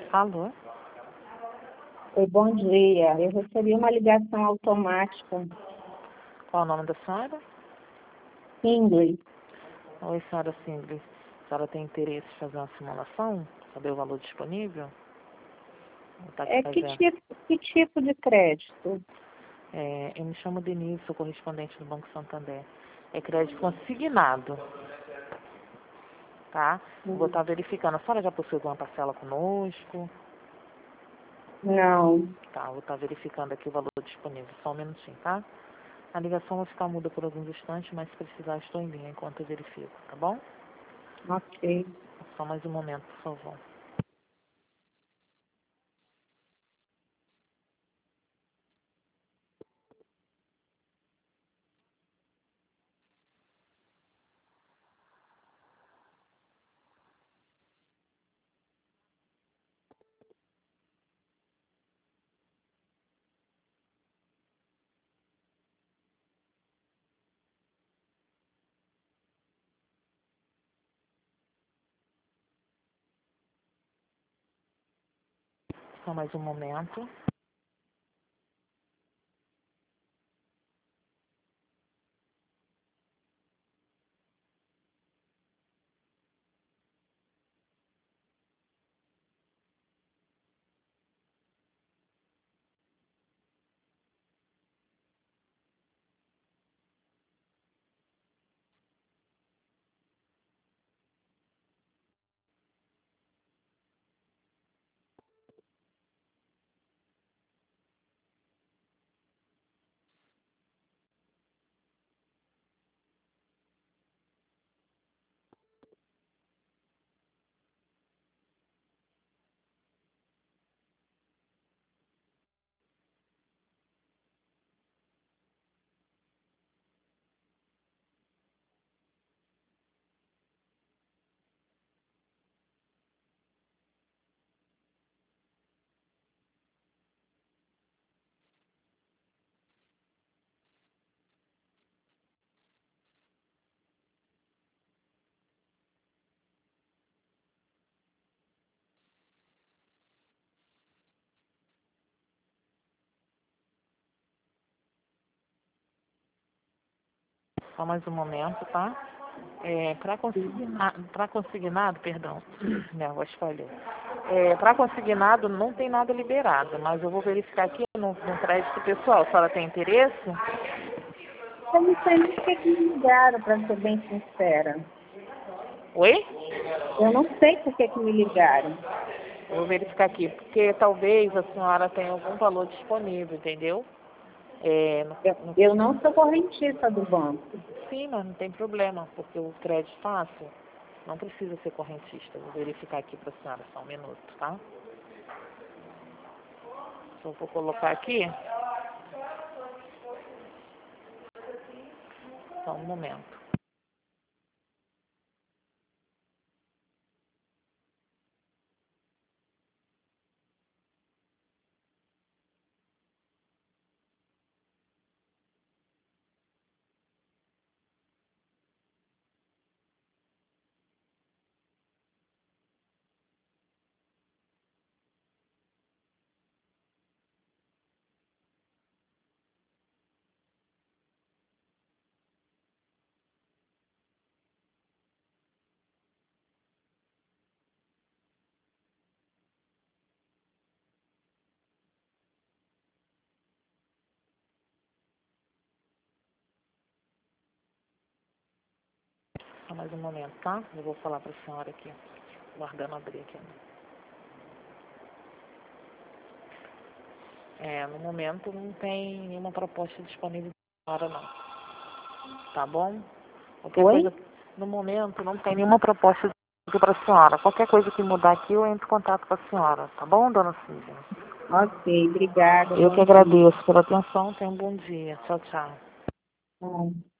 Alô? Oi, bom dia. Eu recebi uma ligação automática. Qual o nome da senhora? Ingrid. Oi, senhora Simples. A senhora tem interesse em fazer uma simulação? Saber o valor disponível? Ou tá aqui fazendo? Que tipo de crédito? Eu me chamo Denise, sou correspondente do Banco Santander. É crédito consignado, tá? Vou estar verificando. A senhora já possui alguma parcela conosco? Não. Tá, vou estar verificando aqui o valor disponível. Só um minutinho, tá? A ligação vai ficar muda por alguns instantes, mas se precisar estou em linha enquanto eu verifico, tá bom? Ok. Só mais um momento, por favor. Só mais um momento. Só mais um momento, tá? Para consignado, perdão, minha voz falhou. Para consignado não tem nada liberado, mas eu vou verificar aqui no crédito pessoal. A senhora tem interesse? Eu não sei nem por que me ligaram, para ser bem sincera. Oi? Eu não sei por que me ligaram. Eu vou verificar aqui, porque talvez a senhora tenha algum valor disponível, entendeu? Eu não sou correntista do banco. Sim, mas não tem problema, porque o crédito fácil não precisa ser correntista. Vou verificar aqui para a senhora, só um minuto, tá? Só vou colocar aqui. Só um momento. Só mais um momento, tá? Eu vou falar para a senhora aqui. Guardando abrir aqui. No momento não tem nenhuma proposta disponível para não. Tá bom? Qualquer Oi? coisa, no momento não tem nenhuma proposta para a senhora. Qualquer coisa que mudar aqui, eu entro em contato com a senhora. Tá bom, dona Silvia? Ok, obrigada. Eu Bom que dia. agradeço pela atenção. Tenha um bom dia. Tchau, tchau.